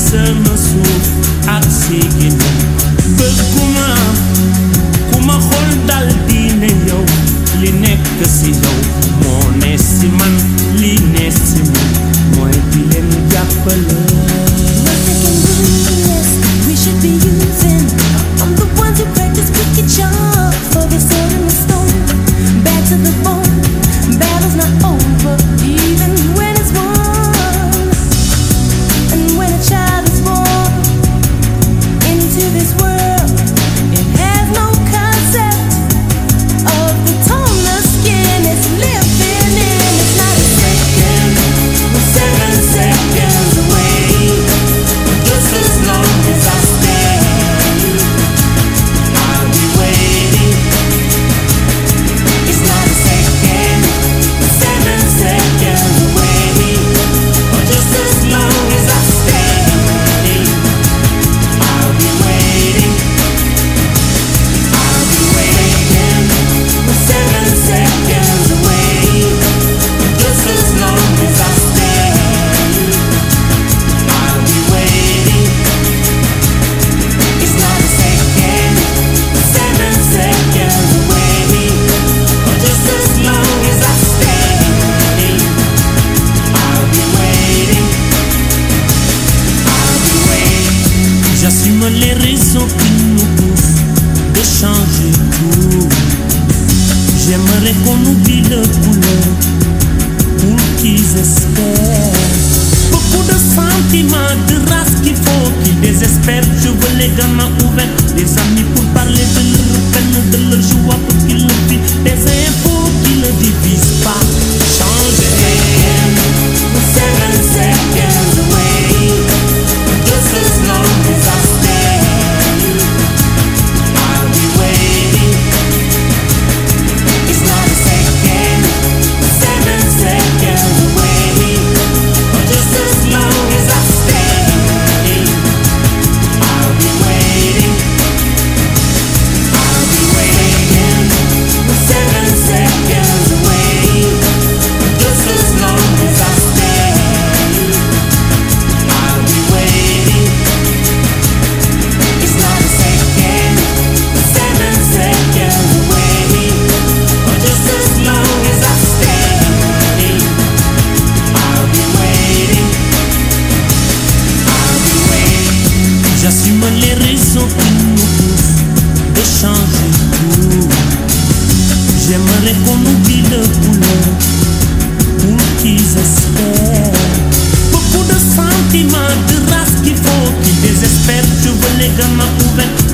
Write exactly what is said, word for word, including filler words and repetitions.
sama suuf ak siigi na bëgguma ku ma xool dal di ne yow li nekk si yow moo ne si man li ne si man mooy di leen jàppale. We should be using. I'm the ones who practice wicked charm for the sword and the stone. Back to the bone. Battle's not over, even when it's won. And when a child is born into this world, it has no concept of the tone the skin is living in. It's not a second, we're seven seconds away. Just as long as I stay, I'll be waiting. It's not a second, we're seven seconds away. Or just as long as I stay, I'll be waiting. I'll be waiting. We're seven seconds away. Just as long as I stay, I'll be waiting. It's not a second, we're seven seconds away. Or just as long as I stay, I'll be waiting. I'll be waiting. J'assume les raisons qui nous poussent de changer tout. J'aimerais qu'on oublie le couleur pour qu'ils espèrent. Beaucoup de sentiments, de race qu'il faut qu'ils désespèrent. Je veux les gamins ouverts, des amis pour parler de leur peine, de leur joie pour qu'ils le vivent. Des infos qui ne divisent pas. Changer. We're seven seconds away. Just as long as I stay, I'll be waiting. it's not a second, We're seven seconds away. or just as long as I stay, I'll be waiting. I'll be waiting. We're seven seconds away. Just as long as I stay, I'll be waiting. it's not a second, We're seven seconds away. or just as long as I stay, I'll be waiting. I'll be waiting. J'assume les raisons qui nous poussent de changer tout. J'aimerais qu'on oublie le couleur pour qu'ils espèrent. Beaucoup de sentiments, de race qu'il faut qu'ils désespèrent. Je veux les gamins ouverts,